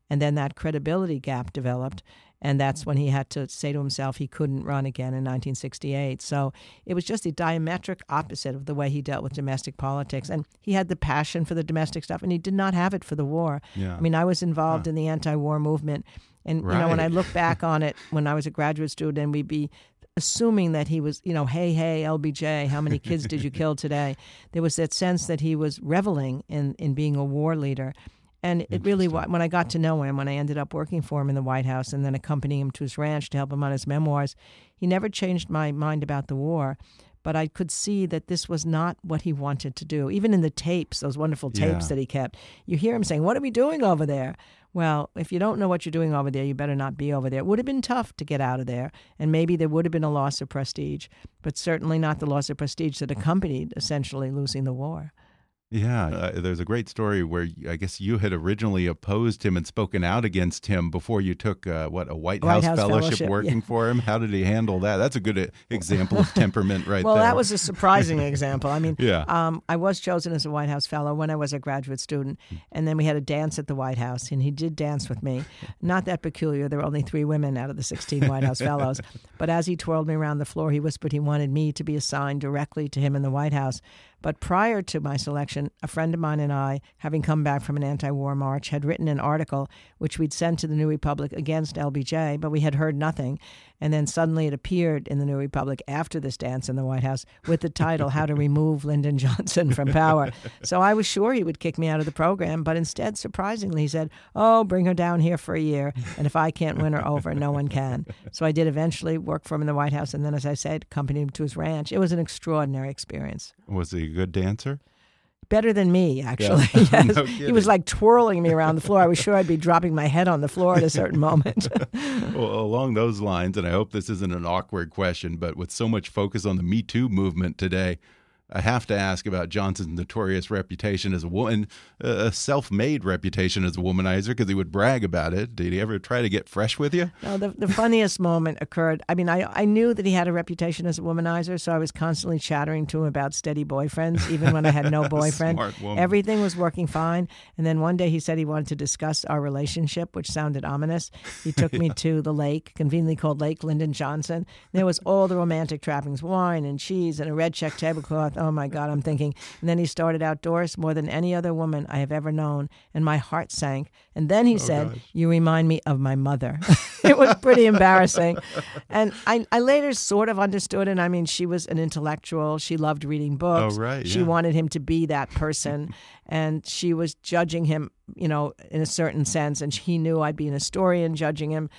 And then that credibility gap developed. And that's when he had to say to himself he couldn't run again in 1968. So it was just the diametric opposite of the way he dealt with domestic politics. And he had the passion for the domestic stuff, and he did not have it for the war. Yeah. I mean, I was involved in the anti-war movement. And, you know, when I look back on it, when I was a graduate student, and we'd be assuming that he was, you know, hey, LBJ, how many kids did you kill today? There was that sense that he was reveling in being a war leader. And it really, when I got to know him, when I ended up working for him in the White House and then accompanying him to his ranch to help him on his memoirs, he never changed my mind about the war. But I could see that this was not what he wanted to do. Even in the tapes, those wonderful tapes that he kept, you hear him saying, "What are we doing over there?" Well, if you don't know what you're doing over there, you better not be over there. It would have been tough to get out of there, and maybe there would have been a loss of prestige, but certainly not the loss of prestige that accompanied essentially losing the war. Yeah, there's a great story where I guess you had originally opposed him and spoken out against him before you took a White House fellowship working for him. How did he handle that? That's a good example of temperament right there. Well, that was a surprising example. I mean, yeah. I was chosen as a White House fellow when I was a graduate student, and then we had a dance at the White House, and he did dance with me. Not that peculiar. There were only 3 women out of the 16 White House fellows. But as he twirled me around the floor, he whispered he wanted me to be assigned directly to him in the White House. But prior to my selection, a friend of mine and I, having come back from an anti-war march, had written an article which we'd sent to the New Republic against LBJ, but we had heard nothing. And then suddenly it appeared in the New Republic after this dance in the White House with the title, How to Remove Lyndon Johnson from Power. So I was sure he would kick me out of the program, but instead, surprisingly, he said, "Oh, bring her down here for a year, and if I can't win her over, no one can." So I did eventually work for him in the White House, and then, as I said, accompanied him to his ranch. It was an extraordinary experience. Was he a good dancer? Better than me, actually. Yeah. Yes. No He was like twirling me around the floor. I was sure I'd be dropping my head on the floor at a certain moment. Well, along those lines, and I hope this isn't an awkward question, but with so much focus on the Me Too movement today, I have to ask about Johnson's notorious reputation as a woman, a self-made reputation as a womanizer, because he would brag about it. Did he ever try to get fresh with you? No, the funniest moment occurred. I mean, I knew that he had a reputation as a womanizer, so I was constantly chattering to him about steady boyfriends, even when I had no boyfriend. Smart woman. Everything was working fine. And then one day he said he wanted to discuss our relationship, which sounded ominous. He took me to the lake, conveniently called Lake Lyndon Johnson. There was all the romantic trappings, wine and cheese and a red check tablecloth. Oh, my God, I'm thinking. And then he started outdoors more than any other woman I have ever known, and my heart sank. And then he said, gosh. "You remind me of my mother." It was pretty embarrassing. And I later sort of understood it. I mean, she was an intellectual. She loved reading books. Oh, right, She yeah. wanted him to be that person. And she was judging him, you know, in a certain sense. And he knew I'd be an historian judging him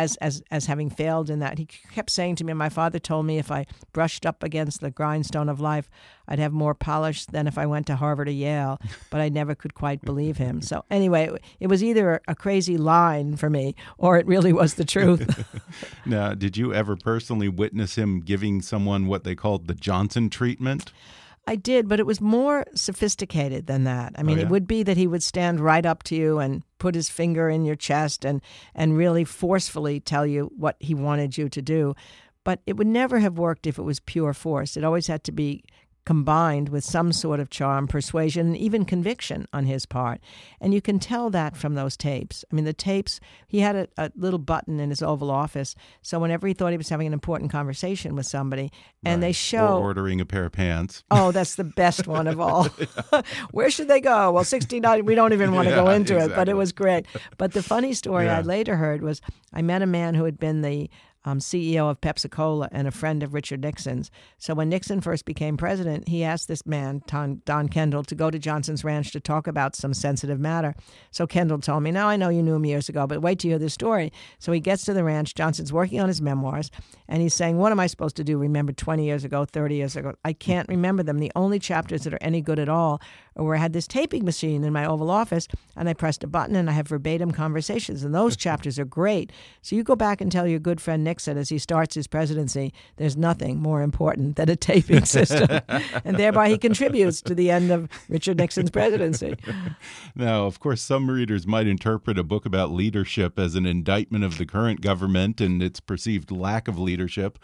as having failed in that. He kept saying to me, my father told me if I brushed up against the grindstone of life, I'd have more polish than if I went to Harvard or Yale, but I never could quite believe him. So anyway, it was either a crazy line for me or it really was the truth. Now, did you ever personally witness him giving someone what they called the Johnson treatment? I did, but it was more sophisticated than that. I mean, yeah? It would be that he would stand right up to you and put his finger in your chest and really forcefully tell you what he wanted you to do. But it would never have worked if it was pure force. It always had to be combined with some sort of charm, persuasion, and even conviction on his part. And you can tell that from those tapes. I mean, the tapes, he had a little button in his Oval Office, so whenever he thought he was having an important conversation with somebody, and they show... Or ordering a pair of pants. Oh, that's the best one of all. Where should they go? Well, 69, we don't even want to go into it, but it was great. But the funny story I later heard was I met a man who had been the CEO of Pepsi-Cola and a friend of Richard Nixon's. So when Nixon first became president, he asked this man, Don Kendall, to go to Johnson's ranch to talk about some sensitive matter. So Kendall told me, now I know you knew him years ago, but wait to hear this story. So he gets to the ranch. Johnson's working on his memoirs, and he's saying, what am I supposed to do? Remember 20 years ago, 30 years ago? I can't remember them. The only chapters that are any good at all are where I had this taping machine in my Oval Office, and I pressed a button, and I have verbatim conversations, and those chapters are great. So you go back and tell your good friend Nixon as he starts his presidency, there's nothing more important than a taping system. And thereby he contributes to the end of Richard Nixon's presidency. Now, of course, some readers might interpret a book about leadership as an indictment of the current government and its perceived lack of leadership,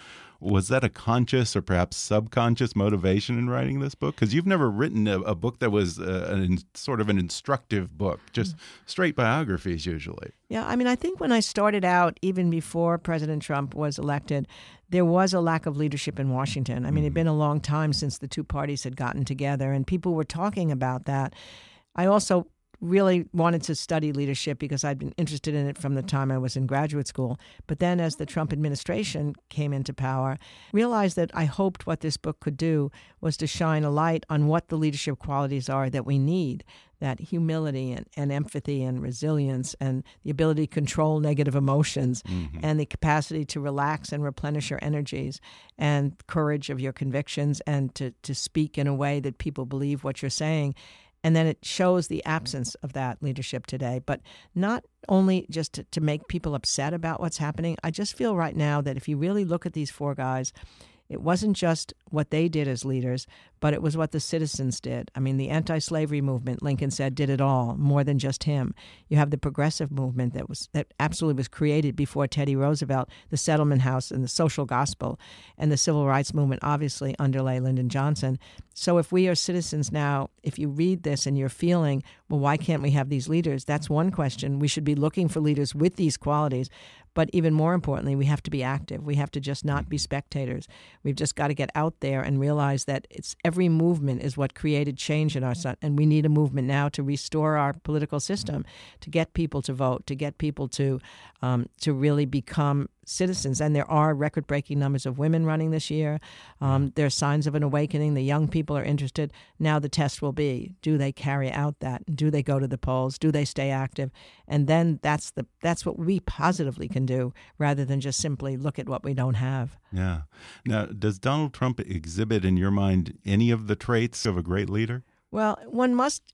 Was that a conscious or perhaps subconscious motivation in writing this book? Because you've never written a book that was sort of an instructive book, just straight biographies usually. Yeah, I mean, I think when I started out, even before President Trump was elected, there was a lack of leadership in Washington. I mean, it had been a long time since the two parties had gotten together, and people were talking about that. I also really wanted to study leadership because I'd been interested in it from the time I was in graduate school. But then as the Trump administration came into power, realized that I hoped what this book could do was to shine a light on what the leadership qualities are that we need, that humility and empathy and resilience and the ability to control negative emotions and the capacity to relax and replenish your energies and courage of your convictions and to speak in a way that people believe what you're saying. And then it shows the absence of that leadership today, but not only just to make people upset about what's happening. I just feel right now that if you really look at these four guys, it wasn't just what they did as leaders, but it was what the citizens did. I mean, the anti-slavery movement, Lincoln said, did it all, more than just him. You have the progressive movement that absolutely was created before Teddy Roosevelt, the Settlement House and the social gospel, and the civil rights movement obviously underlay Lyndon Johnson. So if we are citizens now, if you read this and you're feeling, well, why can't we have these leaders? That's one question. We should be looking for leaders with these qualities. But even more importantly, we have to be active. We have to just not be spectators. We've just got to get out there and realize that every movement is what created change in our son. And we need a movement now to restore our political system, to get people to vote, to get people to really become citizens. And there are record-breaking numbers of women running this year. There are signs of an awakening. The young people are interested. Now the test will be, do they carry out that? Do they go to the polls? Do they stay active? And then that's what we positively can do rather than just simply look at what we don't have. Yeah. Now, does Donald Trump exhibit in your mind any of the traits of a great leader? Well, one must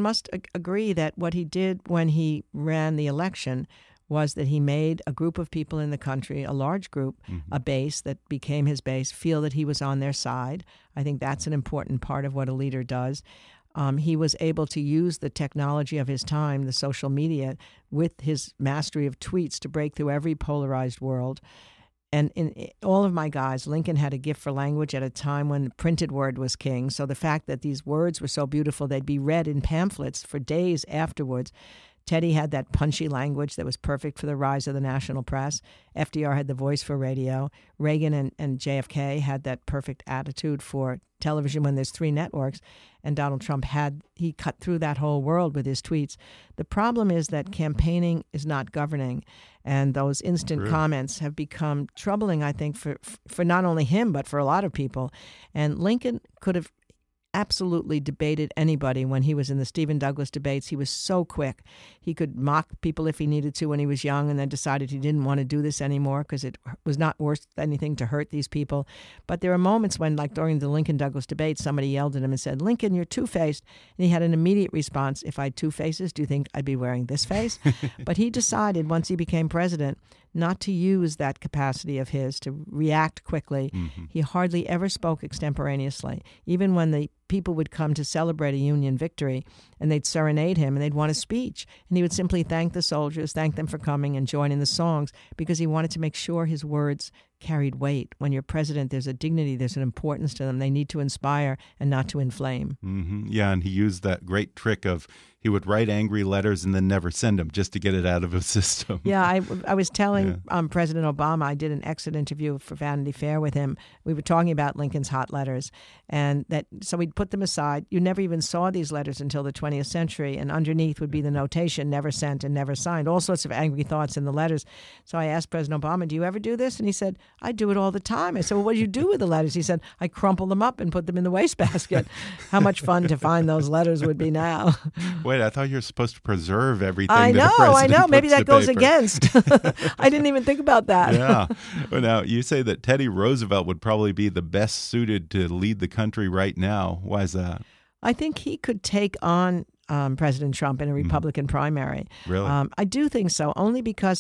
agree that what he did when he ran the election was that he made a group of people in the country, a large group, a base that became his base, feel that he was on their side. I think that's an important part of what a leader does. He was able to use the technology of his time, the social media, with his mastery of tweets to break through every polarized world. And in all of my guys, Lincoln had a gift for language at a time when the printed word was king. So the fact that these words were so beautiful, they'd be read in pamphlets for days afterwards. Teddy had that punchy language that was perfect for the rise of the national press. FDR had the voice for radio. Reagan and JFK had that perfect attitude for television when there's three networks. And Donald Trump he cut through that whole world with his tweets. The problem is that campaigning is not governing. And those instant comments have become troubling, I think, for not only him, but for a lot of people. And Lincoln could have absolutely debated anybody when he was in the Stephen Douglas debates. He was so quick. He could mock people if he needed to when he was young and then decided he didn't want to do this anymore because it was not worth anything to hurt these people. But there are moments when, like during the Lincoln-Douglas debate, somebody yelled at him and said, "Lincoln, you're two-faced." And he had an immediate response, "If I had two faces, do you think I'd be wearing this face?" But he decided once he became president not to use that capacity of his to react quickly. He hardly ever spoke extemporaneously. Even when the people would come to celebrate a Union victory and they'd serenade him and they'd want a speech, and he would simply thank the soldiers, thank them for coming and join in the songs because he wanted to make sure his words carried weight. When you're president, there's a dignity, there's an importance to them. They need to inspire and not to inflame. Yeah, and he used that great trick of he would write angry letters and then never send them just to get it out of his system. Yeah, I was telling President Obama, I did an exit interview for Vanity Fair with him. We were talking about Lincoln's hot letters, and so we'd put them aside. You never even saw these letters until the 20th century, and underneath would be the notation, never sent and never signed, all sorts of angry thoughts in the letters. So I asked President Obama, "Do you ever do this?" And he said, "I do it all the time." I said, "Well, what do you do with the letters?" He said, "I crumple them up and put them in the wastebasket." How much fun to find those letters would be now. Wait, I thought you were supposed to preserve everything. I know. Maybe that goes paper. Against. I didn't even think about that. Yeah. Well, now, you say that Teddy Roosevelt would probably be the best suited to lead the country right now. Why is that? I think he could take on President Trump in a Republican primary. Really? I do think so, only because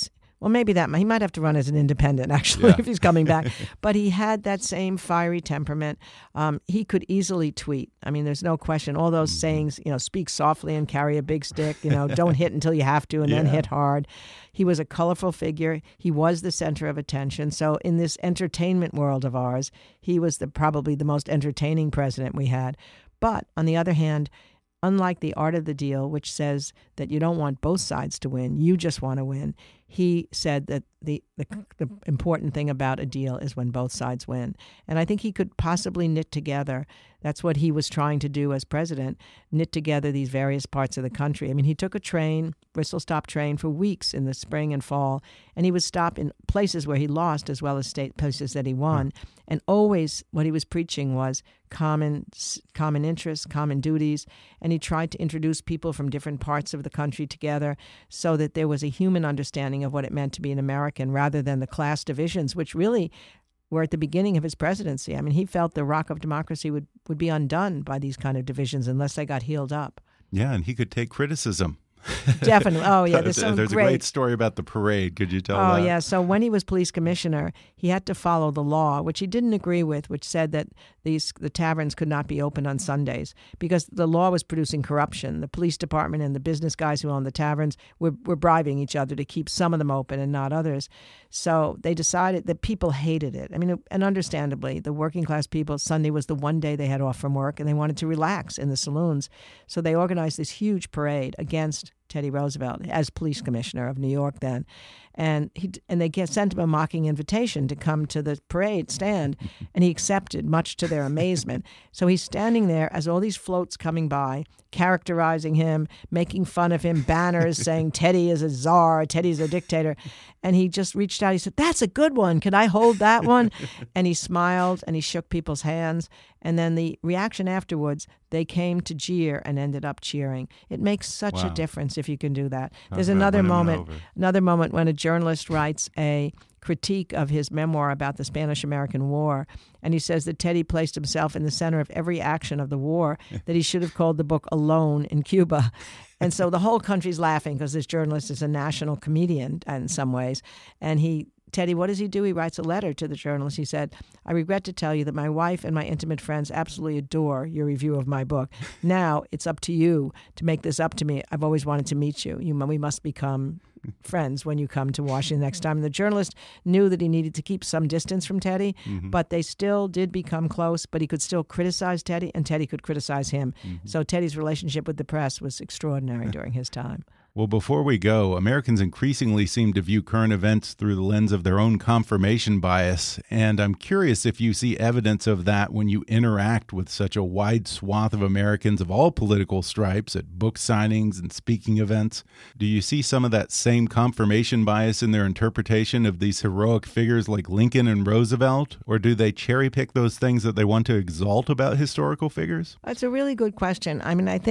Well, maybe he might have to run as an independent, actually, if he's coming back. But he had that same fiery temperament. He could easily tweet. I mean, there's no question. All those sayings, speak softly and carry a big stick, don't hit until you have to and then hit hard. He was a colorful figure. He was the center of attention. So in this entertainment world of ours, he was probably the most entertaining president we had. But on the other hand, unlike the art of the deal, which says that you don't want both sides to win, you just want to win, he said that the important thing about a deal is when both sides win. And I think he could possibly knit together, that's what he was trying to do as president, knit together these various parts of the country. I mean, he took a train, Bristol stop train, for weeks in the spring and fall, and he would stop in places where he lost as well as state places that he won. And always what he was preaching was common interests, common duties, and he tried to introduce people from different parts of the country together so that there was a human understanding of what it meant to be an American rather than the class divisions, which really were at the beginning of his presidency. I mean, he felt the rock of democracy would be undone by these kind of divisions unless they got healed up. Yeah, and he could take criticism. Definitely. Oh, yeah. There's a great story about the parade. Could you tell that? Oh, yeah. So when he was police commissioner, he had to follow the law, which he didn't agree with, which said that the taverns could not be opened on Sundays because the law was producing corruption. The police department and the business guys who owned the taverns were bribing each other to keep some of them open and not others. So they decided that people hated it. I mean, and understandably, the working class people, Sunday was the one day they had off from work and they wanted to relax in the saloons. So they organized this huge parade against Teddy Roosevelt as police commissioner of New York then. And they sent him a mocking invitation to come to the parade stand, and he accepted, much to their amazement. So he's standing there as all these floats coming by, characterizing him, making fun of him, banners saying Teddy is a czar, Teddy's a dictator. And he just reached out. He said, "That's a good one. Can I hold that one?" And he smiled and he shook people's hands. And then the reaction afterwards, they came to jeer and ended up cheering. It makes such a difference if you can do that. There's another moment when a journalist writes a critique of his memoir about the Spanish-American War, and he says that Teddy placed himself in the center of every action of the war, that he should have called the book Alone in Cuba. And so the whole country's laughing because this journalist is a national comedian in some ways. And Teddy, what does he do? He writes a letter to the journalist. He said, "I regret to tell you that my wife and my intimate friends absolutely adore your review of my book. Now it's up to you to make this up to me. I've always wanted to meet you. We must become friends when you come to Washington next time." And the journalist knew that he needed to keep some distance from Teddy, but they still did become close, but he could still criticize Teddy, and Teddy could criticize him. So Teddy's relationship with the press was extraordinary during his time. Well, before we go, Americans increasingly seem to view current events through the lens of their own confirmation bias, and I'm curious if you see evidence of that when you interact with such a wide swath of Americans of all political stripes at book signings and speaking events. Do you see some of that same confirmation bias in their interpretation of these heroic figures like Lincoln and Roosevelt, or do they cherry pick those things that they want to exalt about historical figures? That's a really good question.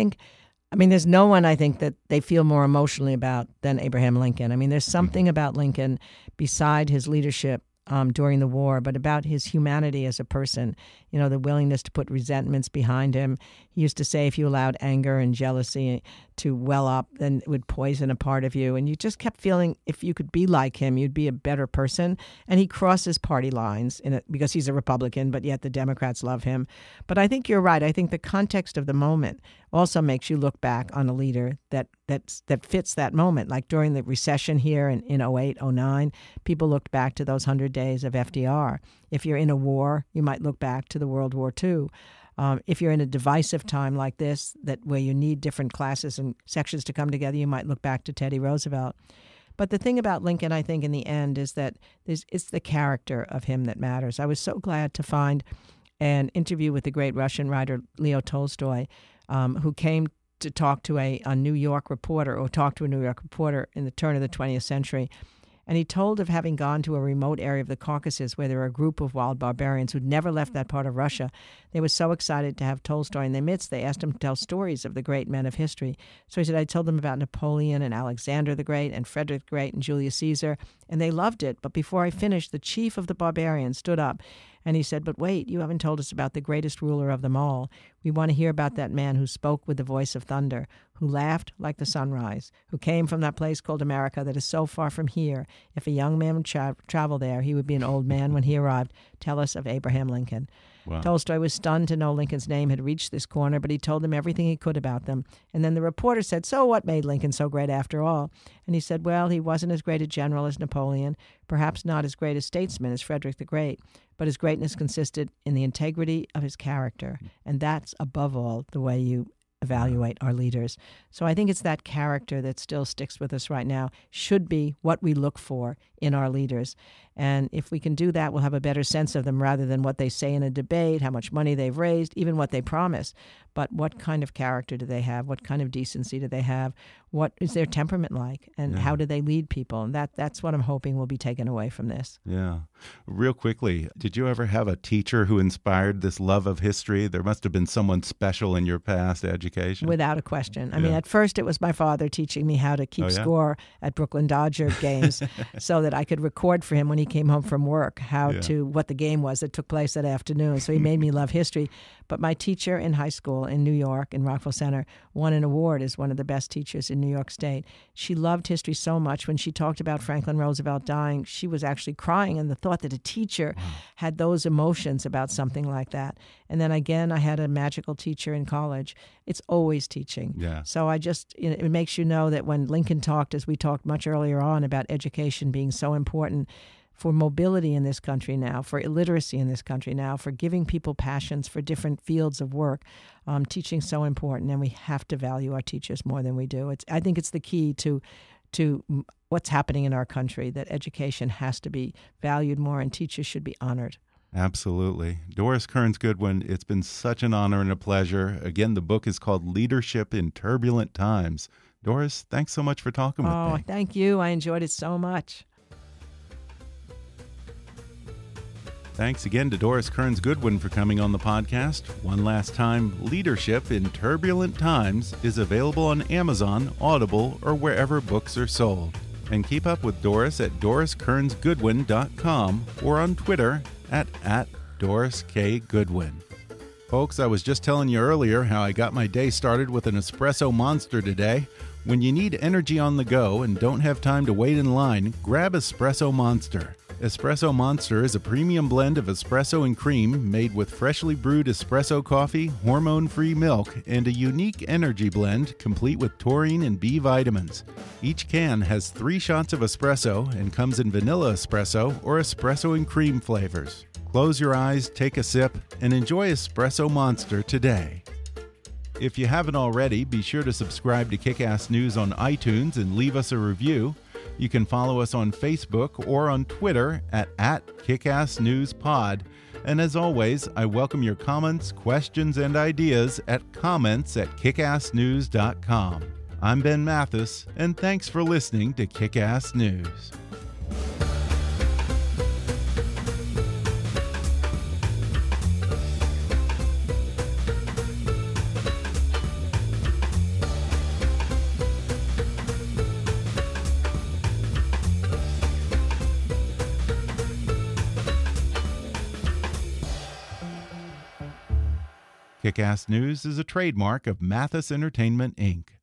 I mean, there's no one I think that they feel more emotionally about than Abraham Lincoln. I mean, there's something about Lincoln beside his leadership during the war, but about his humanity as a person, the willingness to put resentments behind him. He used to say if you allowed anger and jealousy to well up, then it would poison a part of you. And you just kept feeling if you could be like him, you'd be a better person. And he crosses party lines because he's a Republican, but yet the Democrats love him. But I think you're right. I think the context of the moment also makes you look back on a leader that fits that moment. Like during the recession here in 08, 09, people looked back to those 100 days of FDR. If you're in a war, you might look back to the World War II. If you're in a divisive time like this, where you need different classes and sections to come together, you might look back to Teddy Roosevelt. But the thing about Lincoln, I think, in the end, is that it's the character of him that matters. I was so glad to find an interview with the great Russian writer Leo Tolstoy, who came to talk to a New York reporter, or talked to a New York reporter in the turn of the 20th century. And he told of having gone to a remote area of the Caucasus where there were a group of wild barbarians who'd never left that part of Russia. They were so excited to have Tolstoy in their midst, they asked him to tell stories of the great men of history. So he said, I told them about Napoleon and Alexander the Great and Frederick the Great and Julius Caesar, and they loved it. But before I finished, the chief of the barbarians stood up And he said, but wait, you haven't told us about the greatest ruler of them all. We want to hear about that man who spoke with the voice of thunder, who laughed like the sunrise, who came from that place called America that is so far from here. If a young man would travel there, he would be an old man when he arrived. Tell us of Abraham Lincoln. Wow. Tolstoy was stunned to know Lincoln's name had reached this corner, but he told them everything he could about them. And then the reporter said, so what made Lincoln so great after all? And he said, well, he wasn't as great a general as Napoleon, perhaps not as great a statesman as Frederick the Great, but his greatness consisted in the integrity of his character. And that's, above all, the way you evaluate our leaders. So I think it's that character that still sticks with us right now, should be what we look for in our leaders. And if we can do that, we'll have a better sense of them rather than what they say in a debate, how much money they've raised, even what they promise. But what kind of character do they have? What kind of decency do they have? What is their temperament like? And how do they lead people? And that's what I'm hoping will be taken away from this. Yeah. Real quickly, did you ever have a teacher who inspired this love of history? There must have been someone special in your past education. Without a question. I mean, at first it was my father teaching me how to keep score at Brooklyn Dodger games so that I could record for him when he came home from work what the game was that took place that afternoon. So he made me love history. But my teacher in high school in New York, in Rockville Center, won an award as one of the best teachers in New York State. She loved history so much. When she talked about Franklin Roosevelt dying, she was actually crying. And the thought that a teacher had those emotions about something like that. And then again, I had a magical teacher in college. It's always teaching. Yeah. So it makes you know that when Lincoln talked, as we talked much earlier on, about education being so important for mobility in this country now, for illiteracy in this country now, for giving people passions for different fields of work, teaching so important, and we have to value our teachers more than we do. I think it's the key to what's happening in our country, that education has to be valued more and teachers should be honored. Absolutely. Doris Kearns Goodwin, it's been such an honor and a pleasure. Again, the book is called Leadership in Turbulent Times. Doris, thanks so much for talking with me. Oh, thank you. I enjoyed it so much. Thanks again to Doris Kearns Goodwin for coming on the podcast. One last time, Leadership in Turbulent Times is available on Amazon, Audible, or wherever books are sold. And keep up with Doris at DorisKearnsGoodwin.com or on Twitter at Doris K. Goodwin. Folks, I was just telling you earlier how I got my day started with an espresso monster today. When you need energy on the go and don't have time to wait in line, grab Espresso Monster. Espresso Monster is a premium blend of espresso and cream made with freshly brewed espresso coffee, hormone-free milk, and a unique energy blend complete with taurine and B vitamins. Each can has 3 shots of espresso and comes in vanilla espresso or espresso and cream flavors. Close your eyes, take a sip, and enjoy Espresso Monster today. If you haven't already, be sure to subscribe to Kick-Ass News on iTunes and leave us a review. You can follow us on Facebook or on Twitter at KickassNewsPod. And as always, I welcome your comments, questions, and ideas at comments@kickassnews.com. I'm Ben Mathis, and thanks for listening to Kick-Ass News. Kick-Ass News is a trademark of Mathis Entertainment, Inc.